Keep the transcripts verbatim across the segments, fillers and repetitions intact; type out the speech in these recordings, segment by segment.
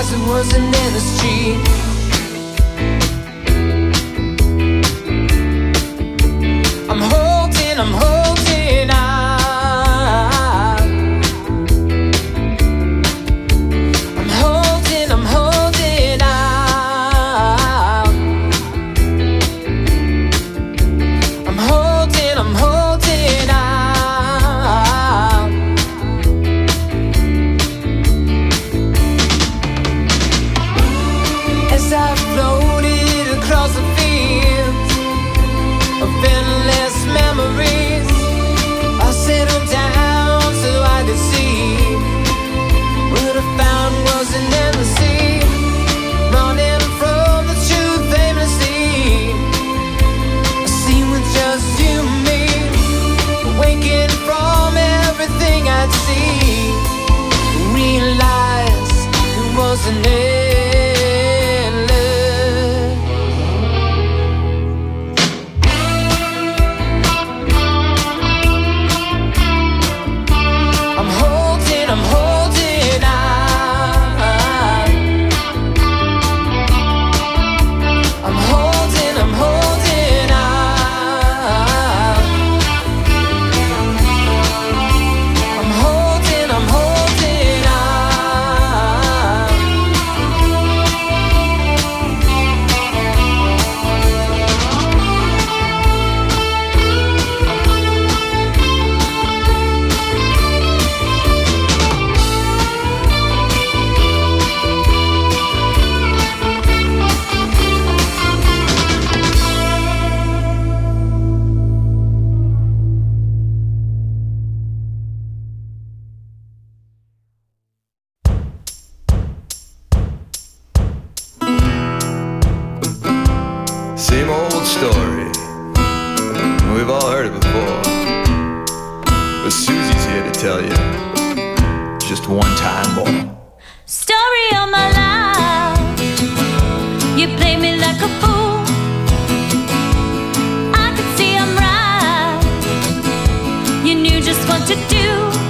it wasn't in the street. I'm holding, I'm holding out. I'm holding, I'm holding out. I'm holding, I'm holding out. As I floated across the fields of endless memories, I settled down so I could see what I found wasn't in the sea. Running from the truth aimlessly, a scene with just you and me, waking from everything I'd see. Realized it wasn't endless. I'm holding, I'm holding out. I'm holding, I'm holding out. I'm holding, I'm holding out. Same old story. We've all heard it before. But Susie's here to tell you just one time more. Story of my life. You play me like a fool. I could see I'm right. You knew just what to do.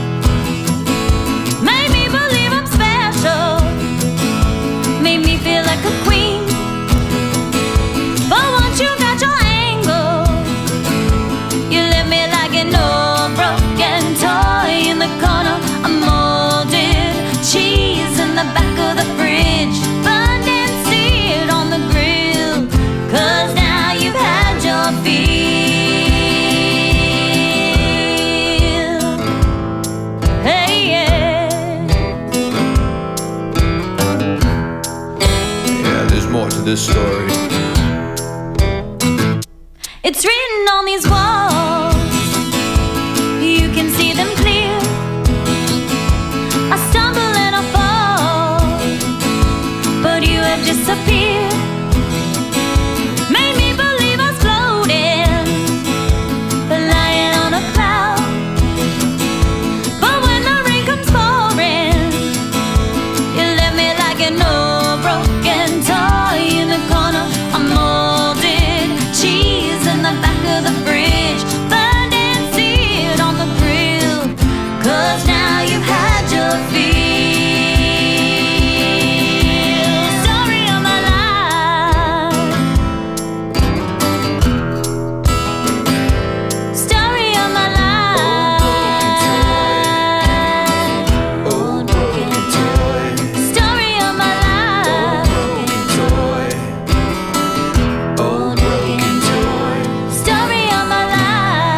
Made me believe I'm special. Made me feel like a queen. But once you got your angle, you left me like an old broken toy in the corner. A molded cheese in the back of the fridge, burned and seared on the grill. 'Cause now you've had your fill. Hey, yeah. Yeah, there's more to this story. It's written on these walls, you can see them clear. I stumble and I fall, but you have disappeared. Made me believe I was floating, lying on a cloud. But when the rain comes pouring, you left me like an old broken toy in the corner. I'm molded cheese in the back of the fridge, burned and seared on the grill. 'Cause now you've had your fill. Story of my life. Story of my life. Old broken toy. Story of my life. Toy. Old broken toy. Story of my life. I'm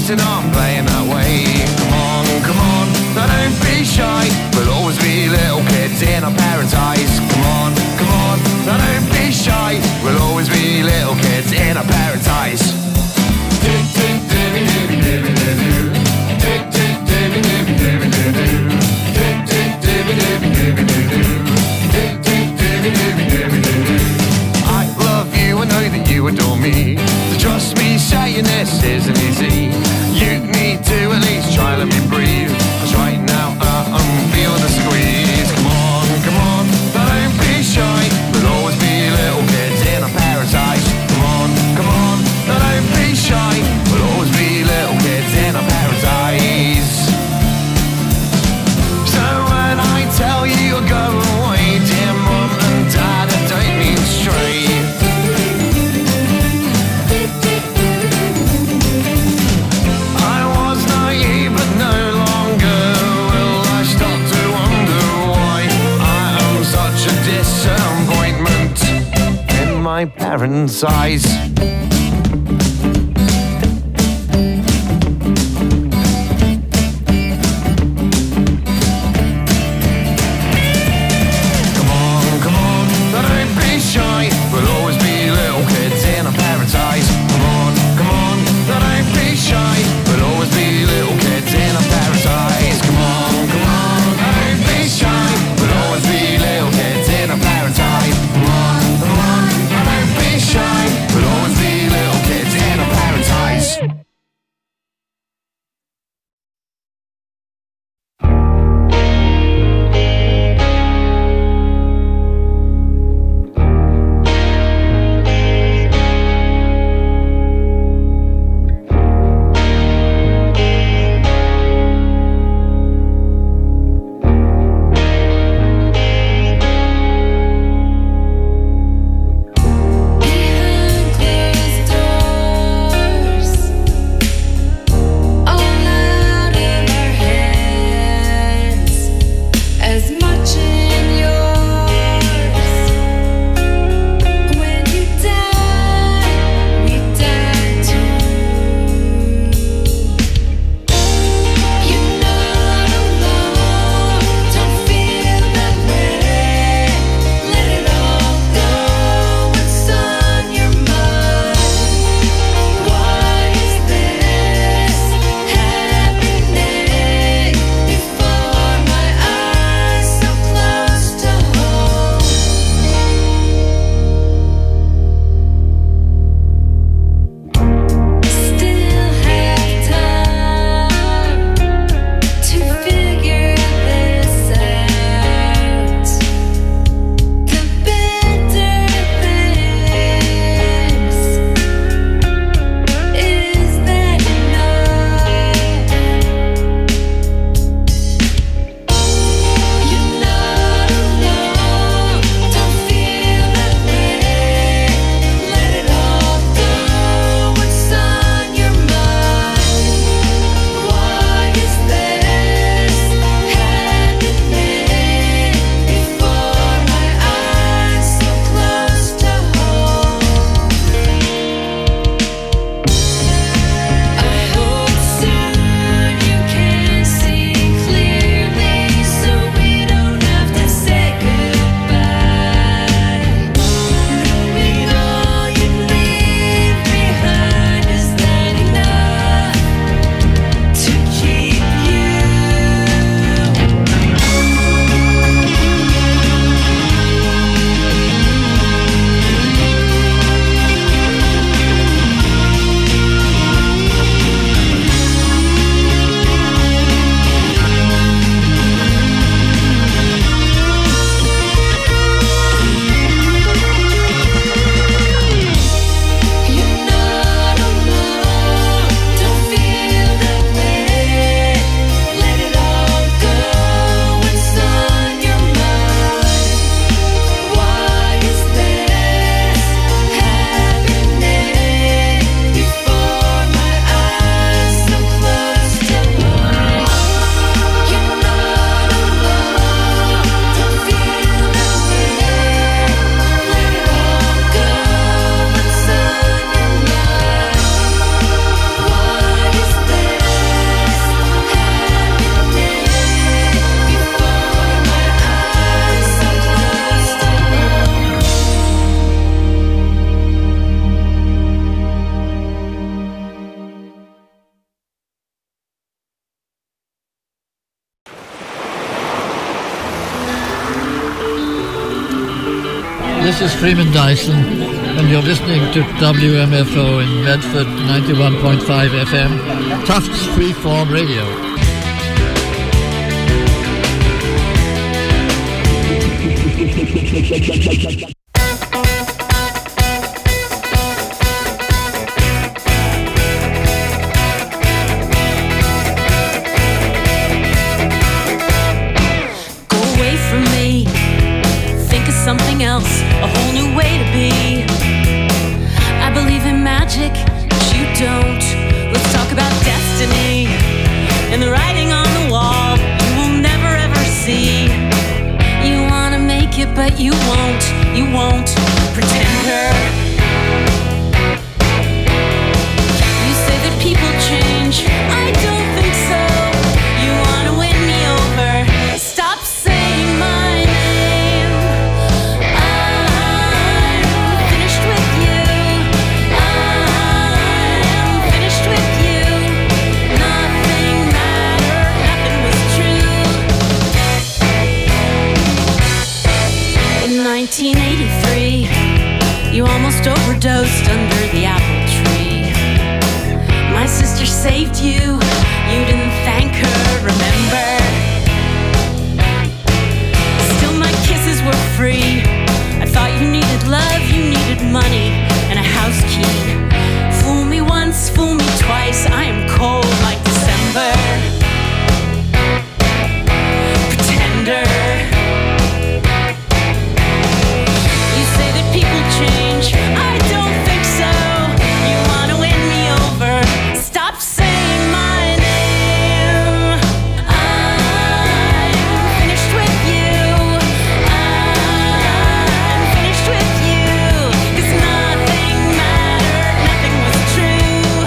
chasing on, playing that way. Come on, come on, now don't be shy. We'll always be little kids in our parents' eyes. Come on, come on, now don't be shy. We'll always be little kids in our parents' eyes. Tick, tick, dibby, dibby, dibby, dibby. Tick, tick, dibby, dibby, dibby, dibby. Tick, tick, dibby, dibby, dibby, dibby. Tick, tick, dibby, dibby, dibby, dibby. I love you, I know that you adore me. So trust me, saying this isn't easy. You need to at least try, let me breathe. Cause right now, uh, I'm feeling the squeeze. Come on, come on, don't be shy. We'll always be little kids in our parents' eyes. Come on, come on, don't be shy. We'll always be little kids in our parents' eyes. So when I tell you to go away, dear mum and dad, I don't mean straight. I was naive but no longer will I stop to wonder why I am such a disappointment in my parents' eyes. Come on, come on, don't be shy. We'll always be little kids in our parents' eyes. Come on, come on, don't be shy. We'll always be little kids in our parents' eyes. Come on, come on, don't be shy. We'll always be little kids in our parents' eyes. Come on, come on, don't be shy. We'll always be little This is Freeman Dyson, and you're listening to W M F O in Medford, ninety-one point five F M, Tufts Freeform Radio. Something else, a whole new way to be. I believe in magic, but you don't. Let's talk about destiny and the writing on the wall you will never ever see. You wanna make it, but you won't, you won't. Pretender. You say that people change, I don't think so. You wanna win me over, stop saying my name. nineteen eighty-three, you almost overdosed under the apple tree. My sister saved you, you didn't thank her, remember? Still my kisses were free. I thought you needed love, you needed money, and a house key. Fool me once, fool me twice, I am cold like December. Pretender. People change, I don't think so. You wanna win me over, stop saying my name. I'm finished with you, I'm finished with you. 'Cause nothing mattered, nothing was true.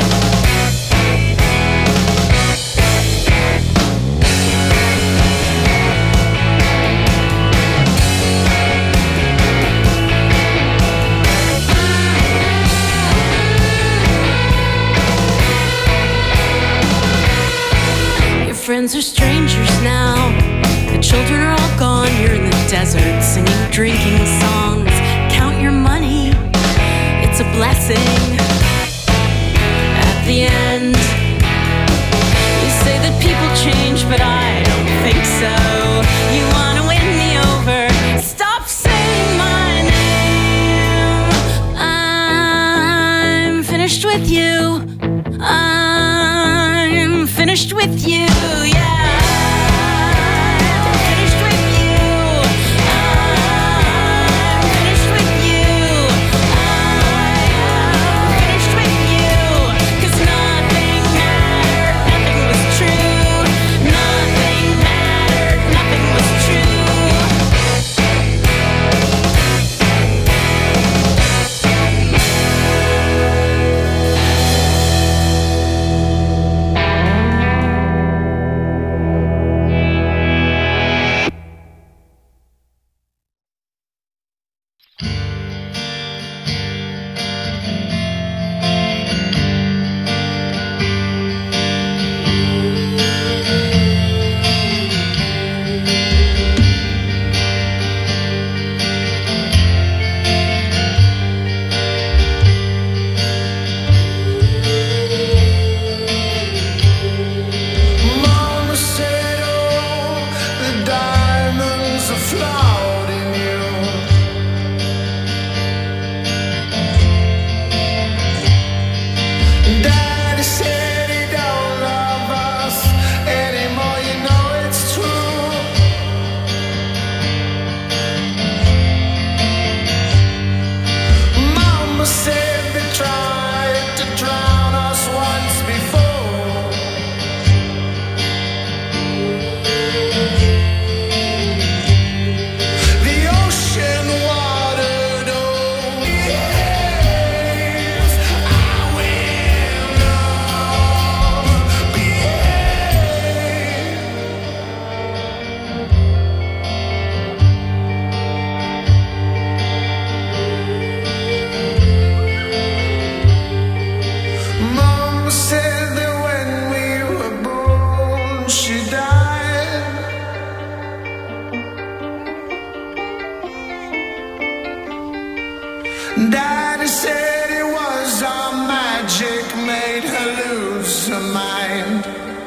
Friends are strangers now. The children are all gone. You're in the desert singing, drinking songs. Count your money, it's a blessing. At the end, you say that people change, but I don't think so. You wanna win me over, stop saying my name. I'm finished with you, I'm finished with you, yeah. sand.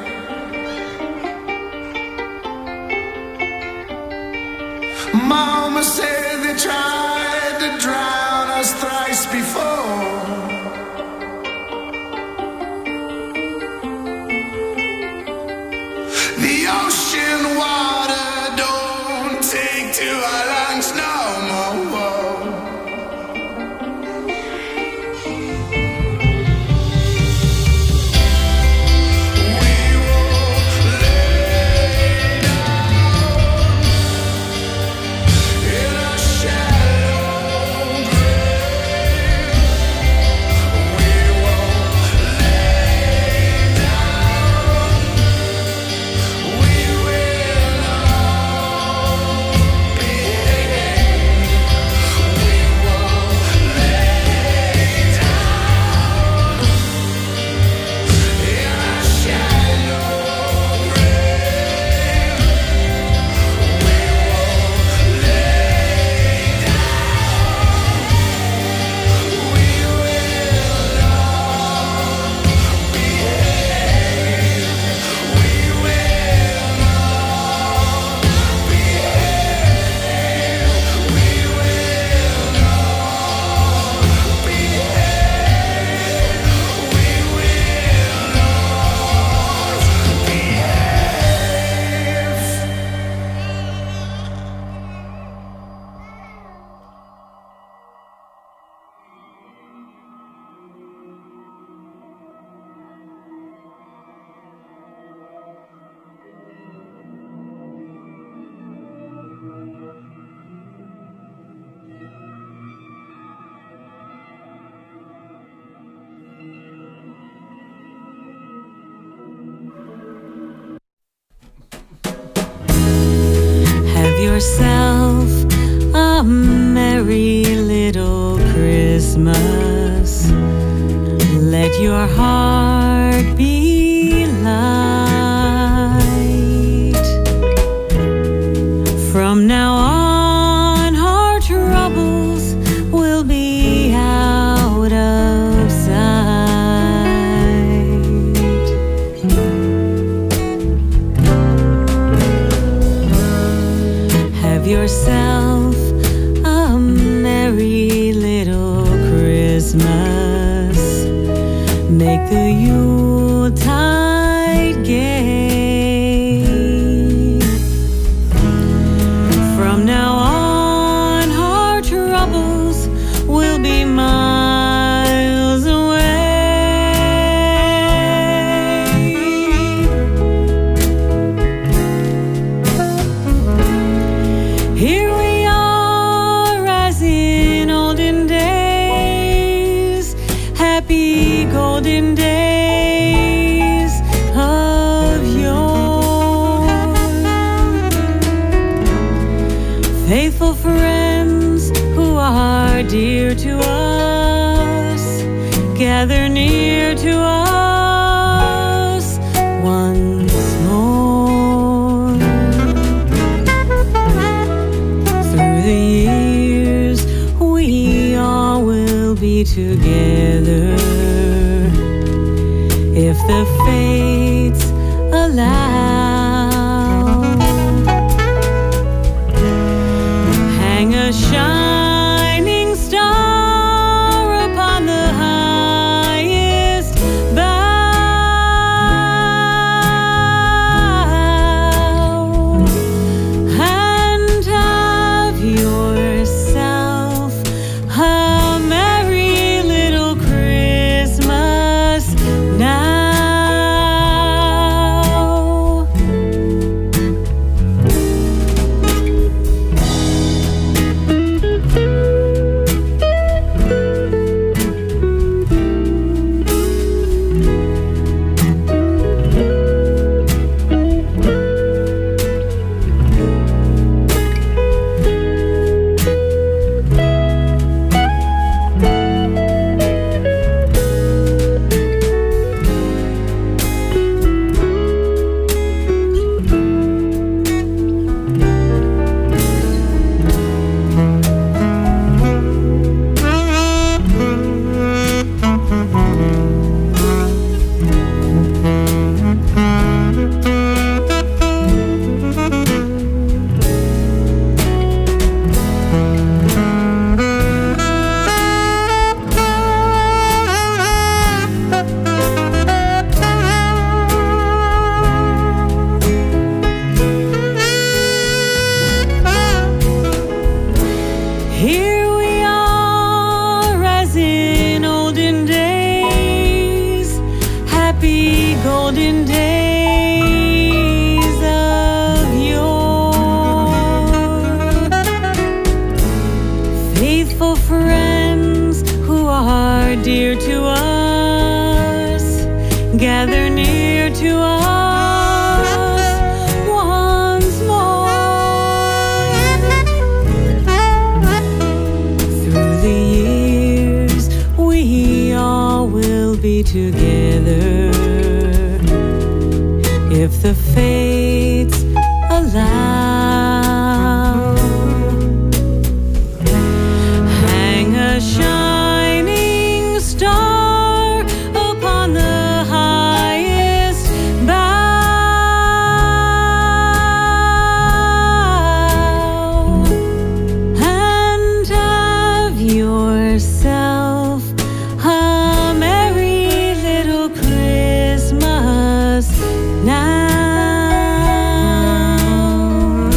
Mama said they tried to drown us thrice before. The ocean water don't take to our lungs no more. We will lay down in a shallow grave. We will lay down. We will all behave. We will lay down in a shallow grave. We will lay down. We will all behave. We will all behave. We will all behave. We will all behave. Have yourself a merry little Christmas. Let your heart be light. From now on, our troubles will be out of sight. Have yourself a merry little Christmas. Make the Yuletide gay. From now on, our troubles will be miles away. Here we are as in olden days, happy golden days of yore. Faithful friends who are dear to us, gather near to us once more. Through the years, we all will be together if the fates allow. Hang a shining star upon the highest bough, and have yourself a merry little Christmas now. olden days of yore. Faithful friends who are dear to us, gather near to us once more. Through the years, we all will be together, if the fates allow. Hang a shining star upon the highest bough, and have yourself a merry little Christmas now.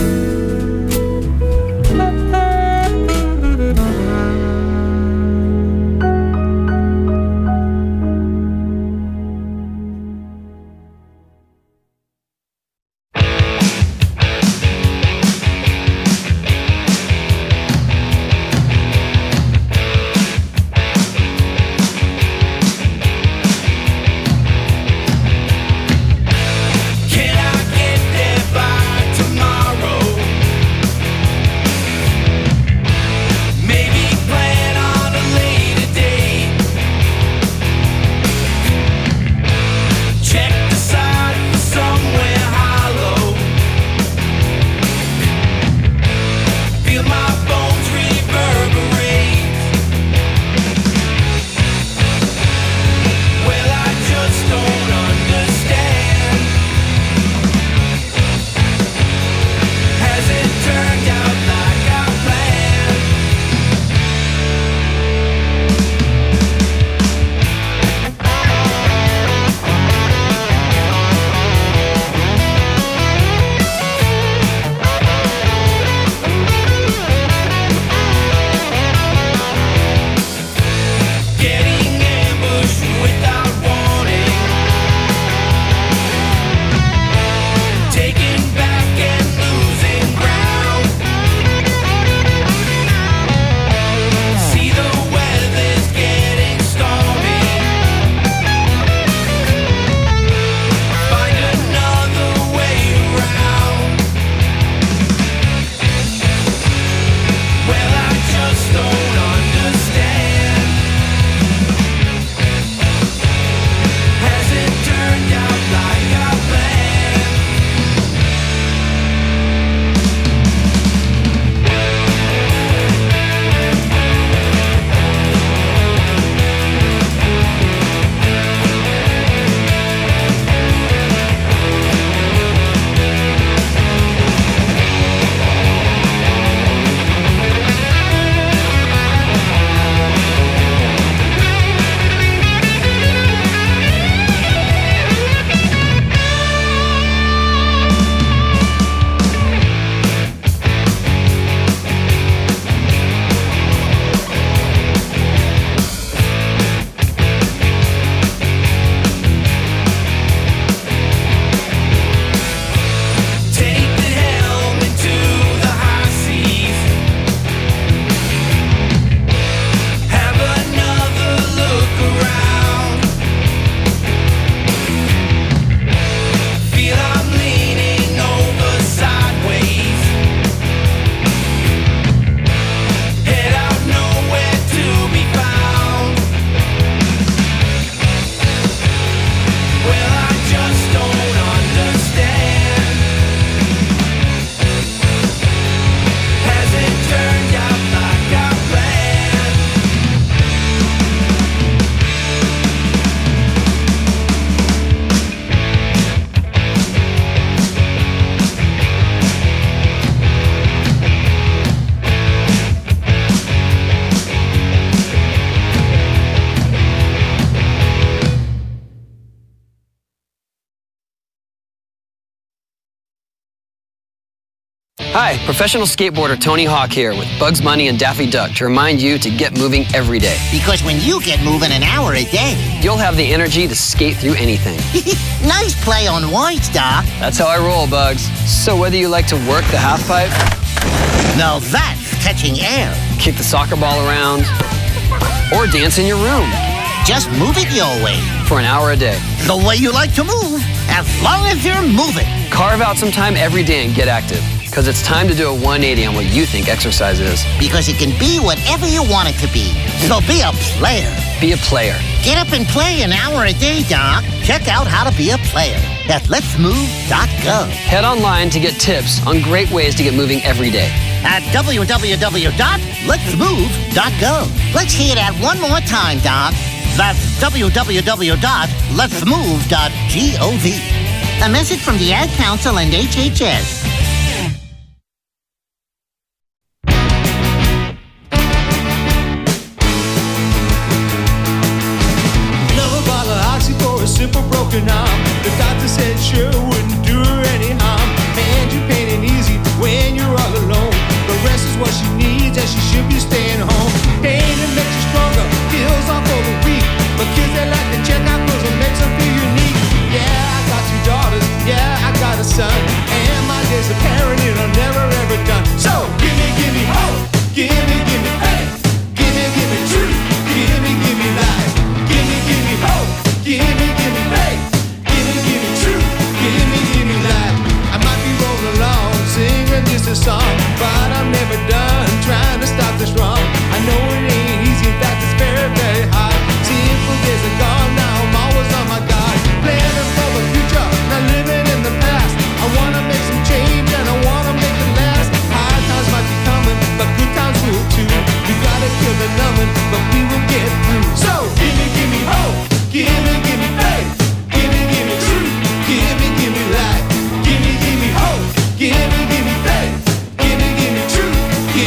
Hi, professional skateboarder Tony Hawk here with Bugs Bunny and Daffy Duck to remind you to get moving every day. Because when you get moving an hour a day, you'll have the energy to skate through anything. Nice play on words, Doc. That's how I roll, Bugs. So whether you like to work the half pipe, now that's catching air, kick the soccer ball around, or dance in your room, just move it your way. For an hour a day. The way you like to move, as long as you're moving. Carve out some time every day and get active. Because it's time to do a one eighty on what you think exercise is. Because it can be whatever you want it to be. So be a player. Be a player. Get up and play an hour a day, Doc. Check out how to be a player at lets move dot gov. Head online to get tips on great ways to get moving every day. At w w w dot lets move dot gov. Let's hear that one more time, Doc. That's w w w dot lets move dot gov. A message from the Ad Council and H H S. Simple broken arm. The doctor said sure wouldn't do her any harm. And you pain and easy when you're all alone. The rest is what she needs and she should be staying home. Pain it makes you stronger, heals off for the weak. But kids they like to check out cause it makes them feel unique. Yeah, I got two daughters, yeah, I got a son. And my days of parenting are never ever done. So give me, give me hope, give me, give me faith, give me, give me truth, give me, give me life, give me, give me hope, give me. Just a song, but I'm never done trying to stop this wrong. I know it ain't easy, in fact it's very, very hard. Simple days are gone, now I'm always on my guard. Planning for the future, not living in the past. I wanna make some change and I wanna make it last. Hard times might be coming, but good times will too. We gotta kill the numbing, but we will get through. So give me, give me hope, give me, give me faith, give me, give me truth, give me, give me life, give me, give me hope, give me, give me faith.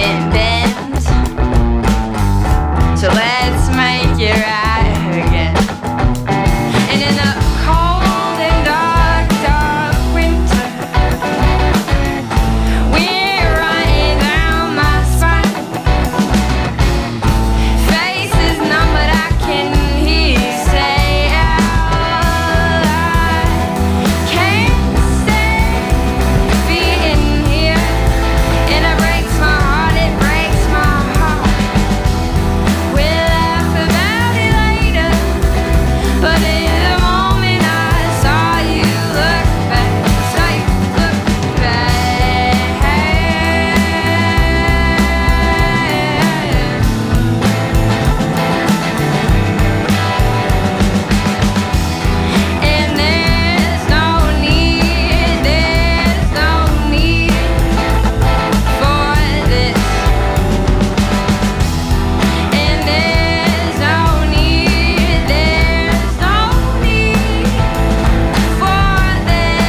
it bend. So let's make it right again. And in the cold and dark, dark winter, we're running down my spine. Faces numb, but I can hear you say out loud, can't stay being here. And it breaks my heart, it breaks my heart. We'll laugh about it later, but in the moment I saw you look back, saw you look back. And there's no need, there's no need for this. And there's no need, there's no need for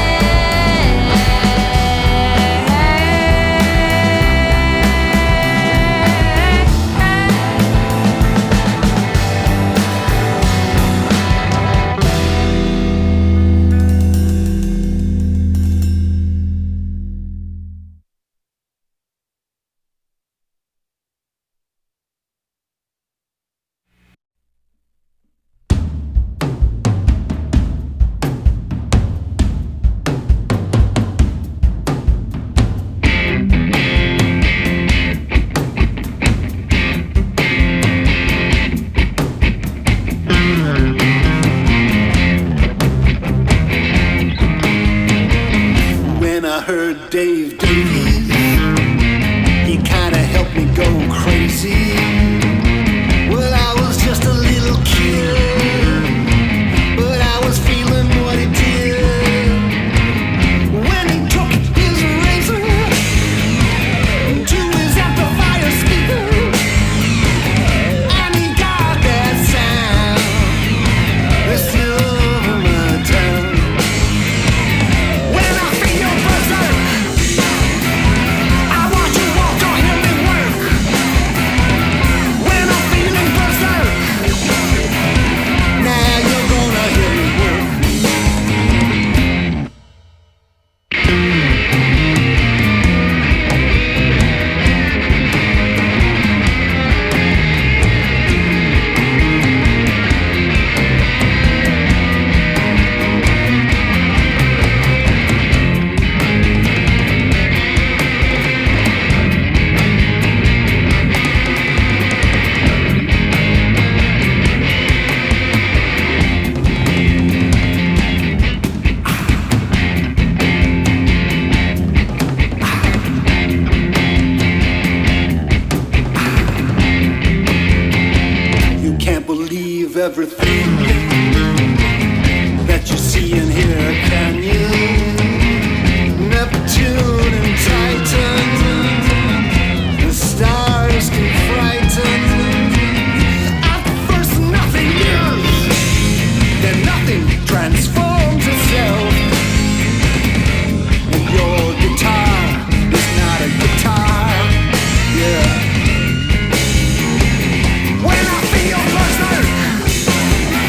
When I heard Dave Davies, he kinda helped me go crazy. Well, I was just a little kid, but I was feeling what he did. When he took his razor to his amplifier speaker, and he got that sound that's still over my tongue. When I feel berserk, I watch you walk or hear me work. When I'm feeling berserk, now you're gonna hear me work. You can't believe everything that you see and hear, can you? Neptune and Titan, the stars can frighten. At first nothing is, then nothing transforms itself. And your guitar is not a guitar, yeah. When I feel berserk,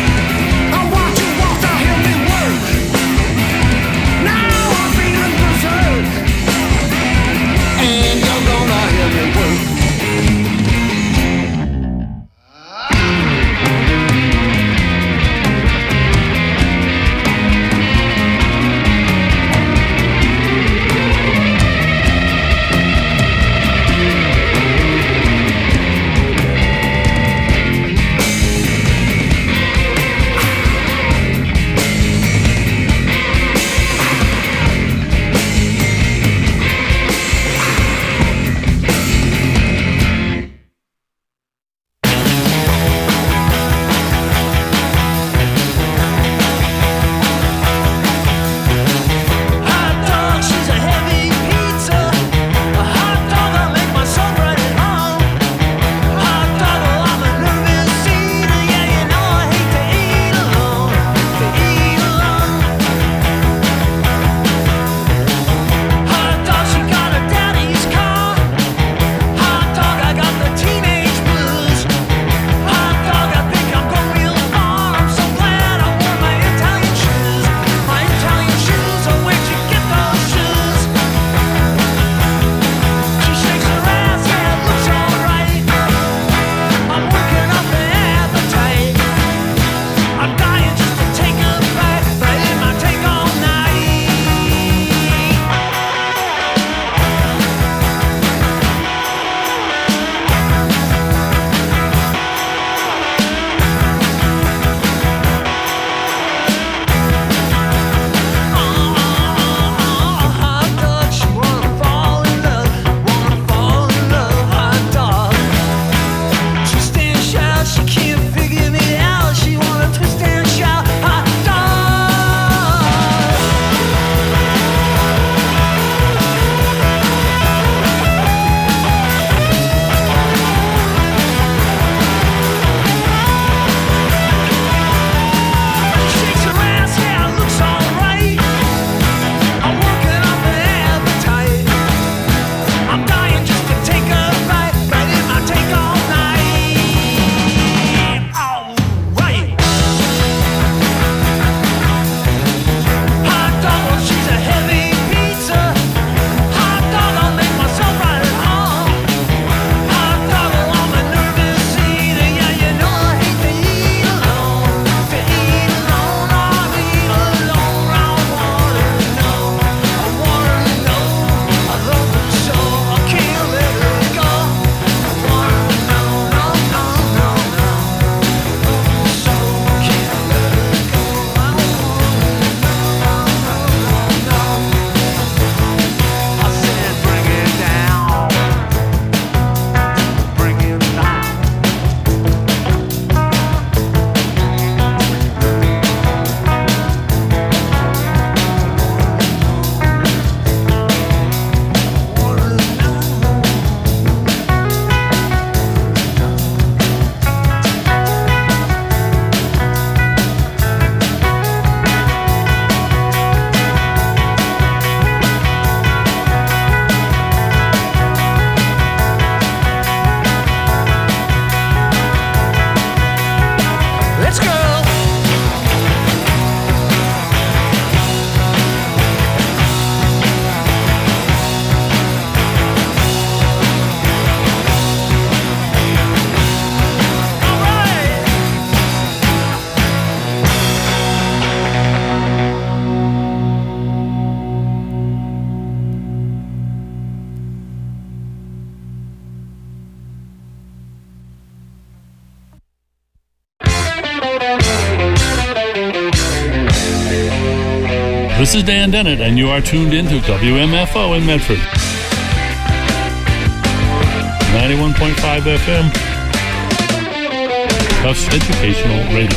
This is Dan Dennett, and you are tuned in to W M F O in Medford. ninety-one point five F M, Tufts Educational Radio.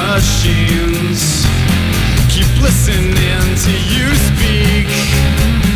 machines keep listening to you speak.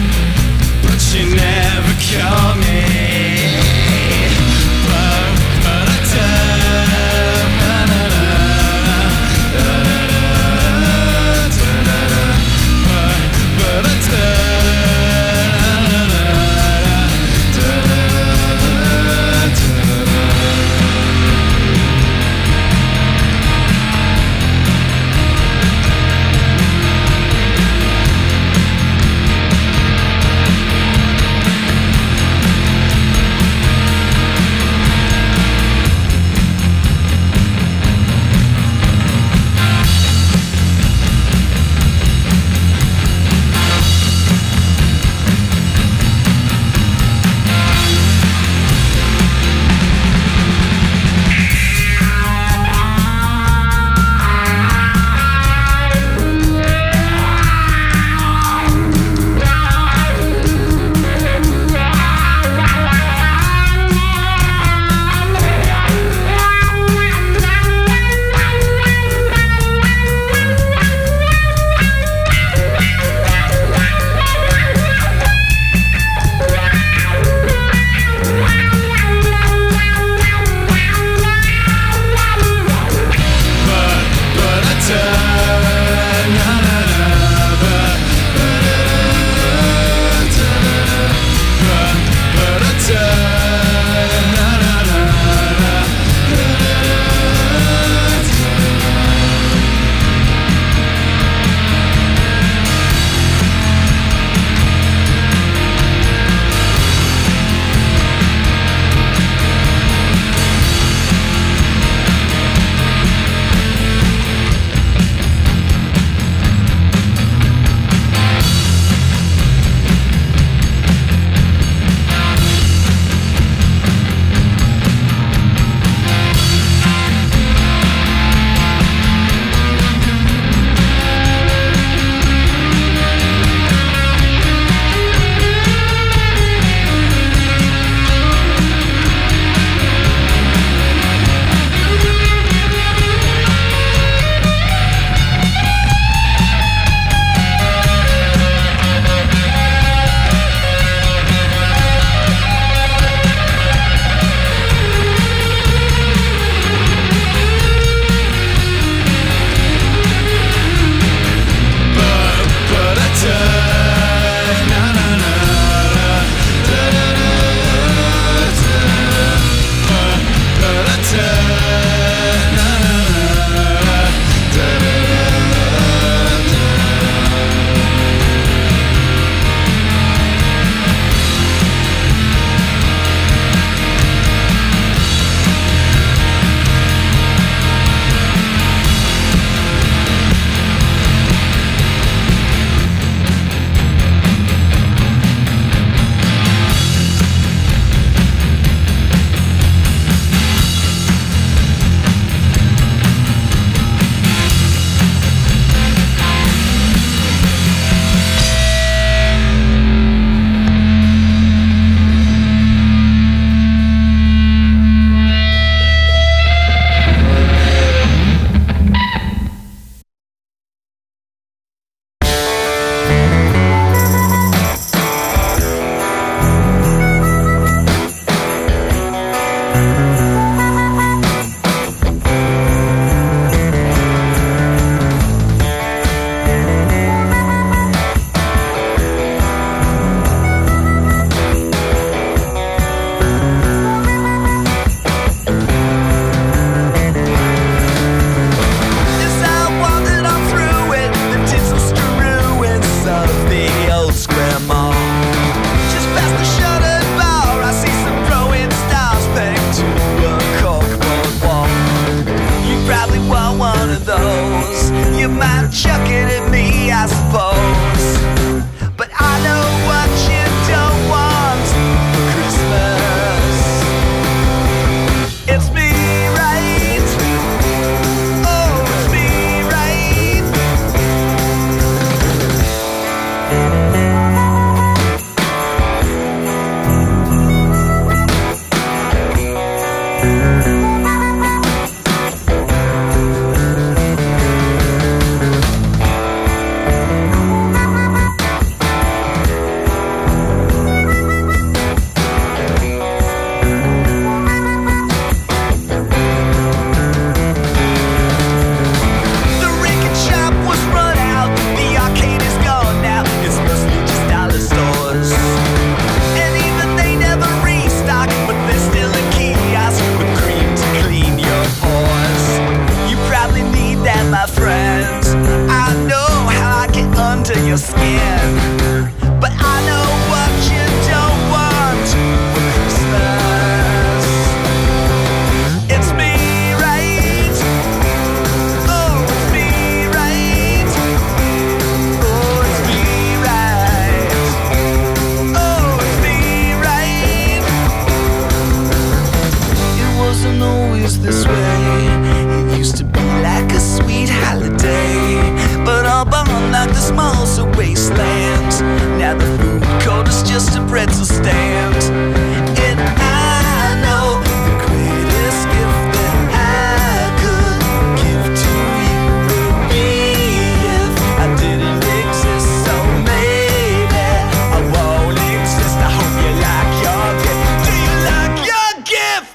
your skin. But I know what you don't want for Christmas. It's me, right? Oh, it's me, right? Oh, it's me, right? Oh, it's me, right? It wasn't always this way. It used to be like a sweet holiday, but all bummed like the smalls of wastelands. Now the food court is just a pretzel stand. And I know the greatest gift that I could give to you would be if I didn't exist. So maybe I won't exist. I hope you like your gift. Do you like your gift?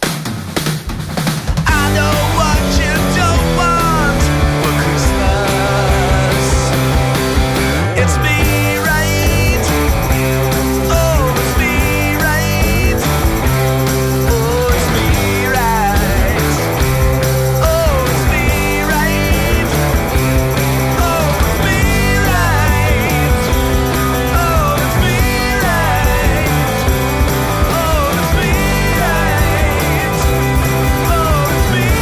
I know what you don't want for Christmas. It's me, right? Oh, it's me, right? Oh, it's me, right? Oh, it's me, right? Oh, it's me, right? Oh, it's me, right? Oh, it's me, right? Oh, it's me.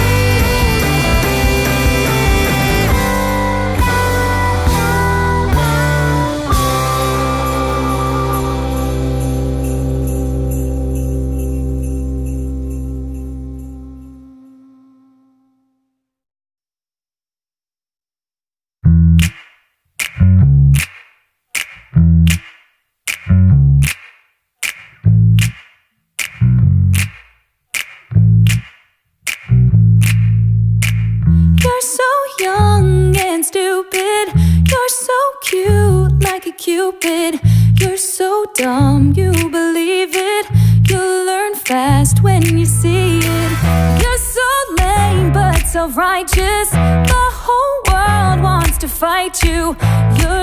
You're so young and stupid. You're so cute like a cupid. You're so dumb, you believe it. You'll learn fast when you see it. You're so lame but self-righteous. The whole world wants to fight you. You're